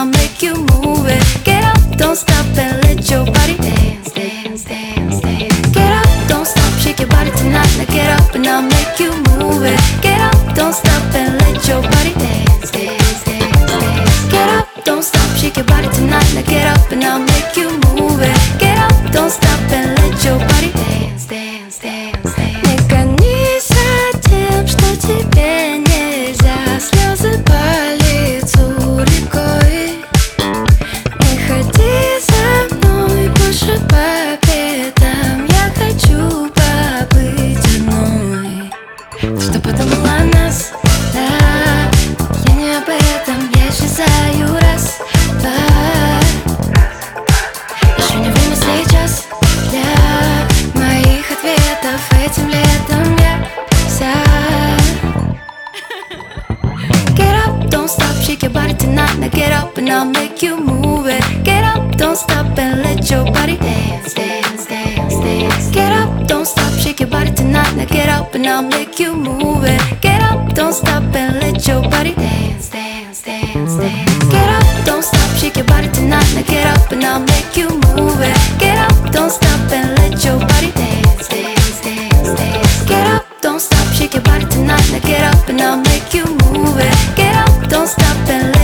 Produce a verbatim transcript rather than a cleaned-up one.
I'll make you move it. Get up, don't stop and let your body dance, dance, dance, dance. Get up, don't stop, shake your body tonight. Now get up and I'll make you move it. Get up, don't stop and let your body dance, dance, dance, dance. Get up, don't stop, shake your body tonight. Now get up and I'll make you move it. Get up, don't stop and let your body dance, dance, dance, dance. Не гони за тем, что тебе нельзя. Слезы по лицу рекой. Не ходи за мной больше по пятам. Я хочу побыть одной. Ты что подумала о нас? Да, я не об этом. Я исчезаю раз, два. Еще не время сейчас для моих ответов. Этим летом я вся. Get up, don't stop, shake your body tonight. Now get up and I'll make you move it. Get up, don't stop and let your body dance, dance, dance, dance. Get up, don't stop, shake your body tonight. Now get up and I'll make you move it. Get up, don't stop and let your body dance, dance, dance, dance. Get up, don't stop, shake your body tonight. Now get up and I'll make you move it. Get up, don't stop and let your body dance, dance, dance, dance. Get up, don't stop, shake your body tonight. Now get up and I'll make you move it. Get up, don't stop and